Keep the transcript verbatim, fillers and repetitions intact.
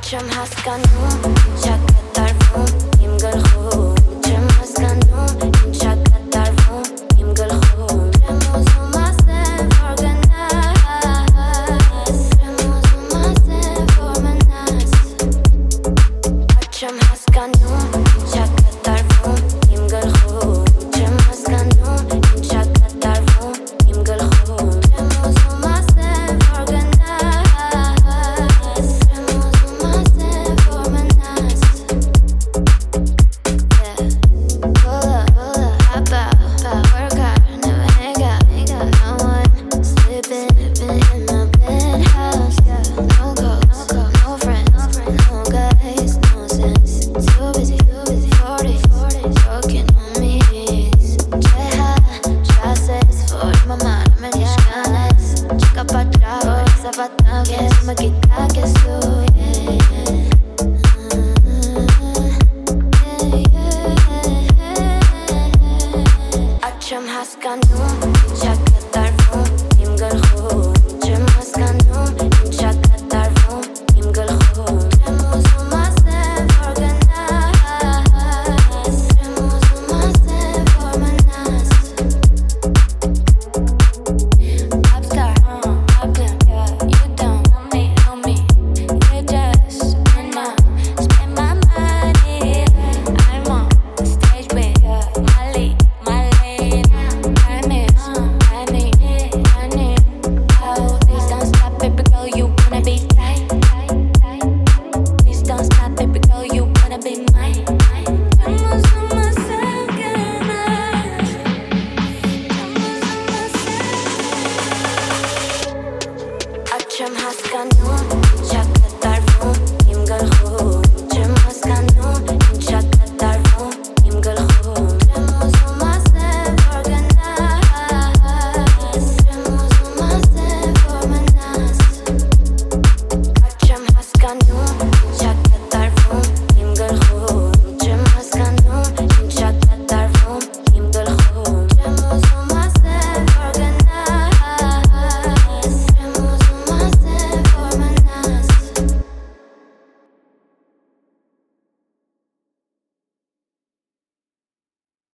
Acım haskanım, şakatar fum, imgal khum. Acım haskanım, şakatar fum, imgal khum. Remozuma sen organize, remozuma sen formanas. Acım haskanım, şakatar fum, imgal khum. Acım haskanım, şakatar fum, imgal khum. Remozuma sen organize. Acım haskanım, şakatar fum, imgal khum. Acım haskanım, şakatar fum, imgal khum. Remozuma sen organize, remozuma sen formanas. Popstar, uh, poppin', yeah, you don't know me, know me. You just wanna spend my money. I'm on stage with Molly, Molly. I miss, I need, I need. Oh, please don't stop, baby girl, you wanna be tight, tight, tight. Please don't stop, baby girl, you wanna be mine, mine. Remozuma sen ganas, remozuma sen. Acım haskanım.